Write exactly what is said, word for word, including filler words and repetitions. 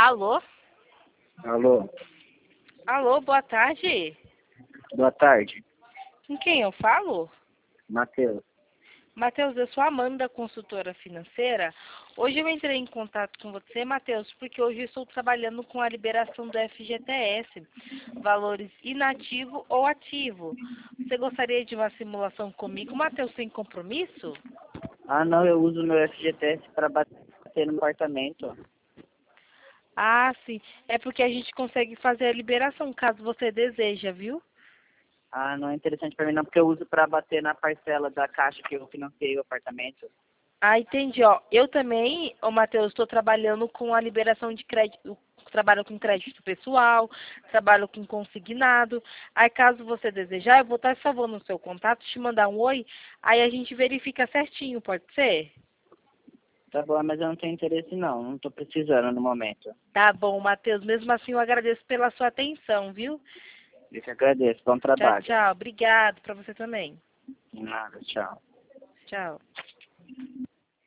Alô? Alô, Alô, boa tarde. boa tarde. Com quem eu falo? Matheus. Matheus, eu sou a Amanda, consultora financeira. Hoje eu entrei em contato com você, Matheus, porque hoje eu estou trabalhando com a liberação do F G T S, valores inativo ou ativo. Você gostaria de uma simulação comigo, Matheus, sem compromisso? Ah, não, eu uso meu F G T S para bater no apartamento. Ah, sim. É porque a gente consegue fazer a liberação, caso você deseja, viu? Ah, não é interessante para mim não, porque eu uso para bater na parcela da caixa que eu financei o apartamento. Ah, entendi, ó. Eu também, ô Matheus, estou trabalhando com a liberação de crédito, trabalho com crédito pessoal, trabalho com consignado. Aí, caso você desejar, eu vou estar salvando o seu contato, te mandar um oi, aí a gente verifica certinho, pode ser? Tá bom, mas eu não tenho interesse não, não tô precisando no momento. Tá bom, Matheus. Mesmo assim, eu agradeço pela sua atenção, viu? Eu que agradeço, bom Tchau, trabalho. tchau. Obrigado para você também. De nada, tchau. Tchau.